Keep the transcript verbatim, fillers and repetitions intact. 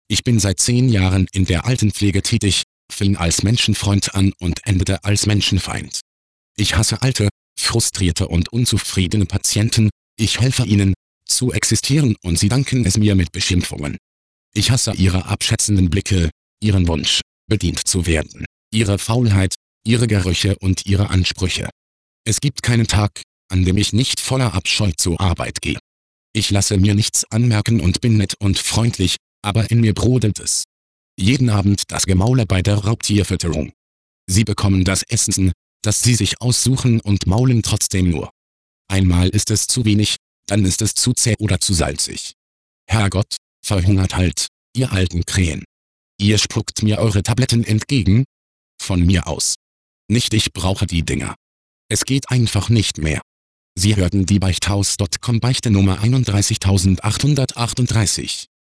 Ich bin seit zehn Jahren in der Altenpflege tätig, fing als Menschenfreund an und endete als Menschenfeind. Ich hasse alte, frustrierte und unzufriedene Patienten, ich helfe ihnen, zu existieren und sie danken es mir mit Beschimpfungen. Ich hasse ihre abschätzenden Blicke, ihren Wunsch, bedient zu werden, ihre Faulheit, ihre Gerüche und ihre Ansprüche. Es gibt keinen Tag, an dem ich nicht voller Abscheu zur Arbeit gehe. Ich lasse mir nichts anmerken und bin nett und freundlich, aber in mir brodelt es. Jeden Abend das Gemaule bei der Raubtierfütterung. Sie bekommen das Essen, das sie sich aussuchen und maulen trotzdem nur. Einmal ist es zu wenig, dann ist es zu zäh oder zu salzig. Herrgott, verhungert halt, ihr alten Krähen. Ihr spuckt mir eure Tabletten entgegen? Von mir aus. Nicht, ich brauche die Dinger. Es geht einfach nicht mehr. Sie hörten die Beichthaus Punkt com Beichte Nummer einunddreißigtausendachthundertachtunddreißig.